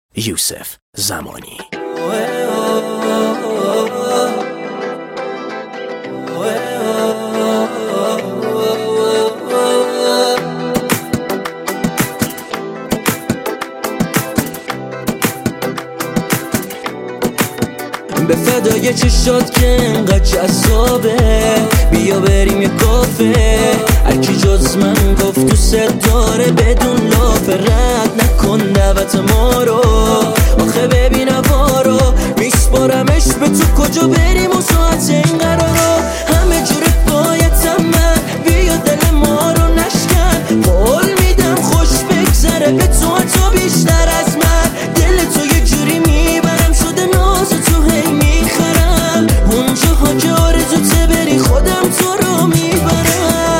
یوسف زمانی. به فدای چشات که انقدر جذابه، بیا بریم یه کافه. هرکی جز من گفت دوست داره بدون لافه، رد نکن دعوت ما رو. آخه ببین هوا رو میسپارمش به تو، کجا بریم و ساعت این قرارو. همه جوره بایدم من، بیا دل ما رو نشکن. قول میدم خوش بگذره به تو حتی بیشتر از من. دل تو یه جوری میبرم شده ناز تو، هی میخرم اونجاها که آرزوته بری، خودم تو رو میبرم.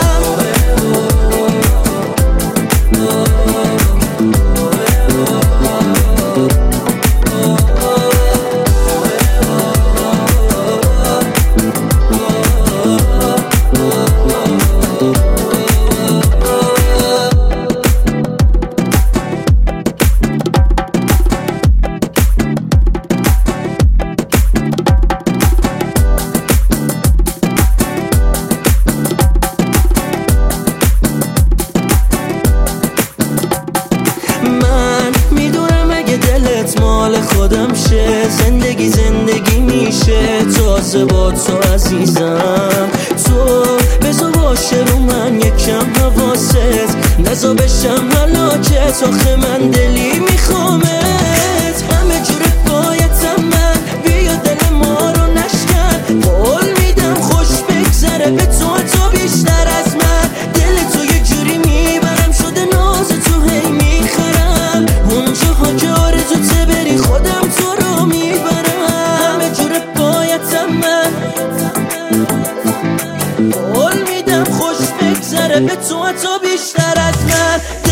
مال خودم شه، زندگی میشه تازه با تو عزیزم. تو بذار باشه رو من یکم حواست، نزا بشم هلاکت. آخه من دلی میخوامت، همه جوره بایدم من، بیا دل ما رو نشکن. قول میدم خوش بگذره به تو حتی بیشتر از من. دل تو یه جوری میبرم شده ناز تو، هی میخرم اونجاها که آرزوته بری، خودم تو رو میبرم. همه جوره بایدم من، قول میدم خوش بگذره به تو حتی بیشتر از من.